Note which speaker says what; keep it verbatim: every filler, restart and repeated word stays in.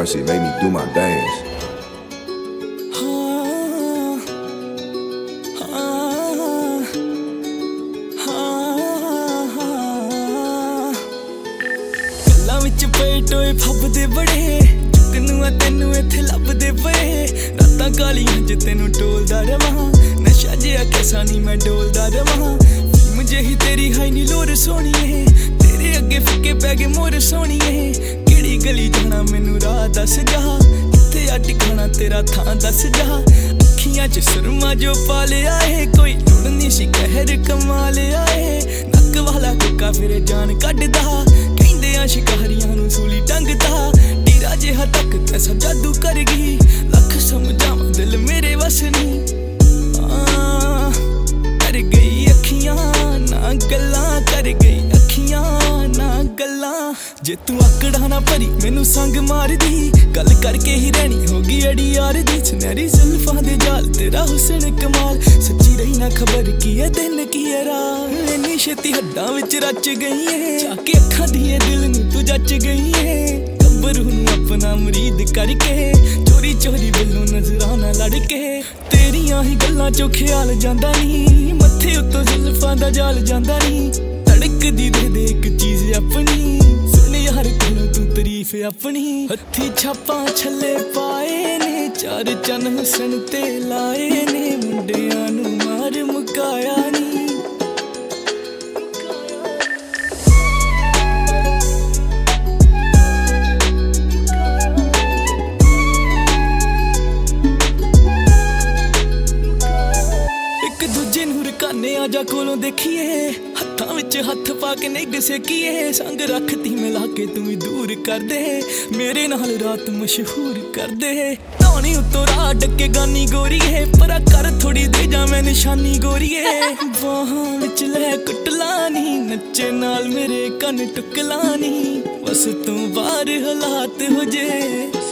Speaker 1: That shit make me do my dance.
Speaker 2: गल्लां विच पए टोए फबदे बड़े चुकनू आ तैनू इत्थे लभदे पए रातां कालियां च तैनू टोलदा रवां नशा जिहा कैसा नी मैं डोलदा रवां फिल्म जेही तेरी हाई नी लोर सोहणीए तेरे अगे फिक्के पै गए मोर सोहणीए केड़ी गली जाना मैनू राह दस जा कित्थे आ टिकाणा तेरा थां दस जा अखियां च सुरमा जो पा लिया है कोई लोड़ नी सी कहर कमा लिया है नक वाला कुक्का फिर जान कड्डदा शिकारियां नू सूली टंगदा टीरा जिहा तक कैसा जादू कर गई लख समझावां दिल मेरे वस नी कर गई अखियां ना गल्लां कर गई अखियां ना गल्लां जे तू आकड़ा ना भरी मैनू संग मार दी गल करके ही रहनी होगी अड़ी यार दी सुनहरी जुल्फां दे जाल तेरा हुस्न कमाल सच्ची रही ना खबर की है दिन की है रात इन्नी छेती हड्डां विच रच गई है जाके अखां दिए दिल नू तू जच गई है गब्बरू नू अपना मुरीद करके चोरी चोरी बिल्लों नजराना लड़के तेरियां ही गल्लां चो ख्याल जांदा नी मत्थे उत्तों जुल्फां दा जाल जांदा नी धड़कदी दे दे इक चीज अपनी सुन यार कोलों तू तारीफ अपनी हत्थी छापां छल्ले पाए ने चार चन हुस्न ते लाए ने मुंडियां नू मार मुकाया नी आजा कोलों देखिए हत्थां विच हत्थ पा के निग सेकीए संग रखती मिला के तू भी दूर कर दे मेरे नाल रात मशहूर कर दे धौनी उत्तों राह डके गानी गोरी है परा कर थोड़ी दे जा मैं निशानी गोरी है बाहां विच लै कुटलानी नच्चे नाल मेरे कन टुकलानी बस तू बाहर हालात हो जे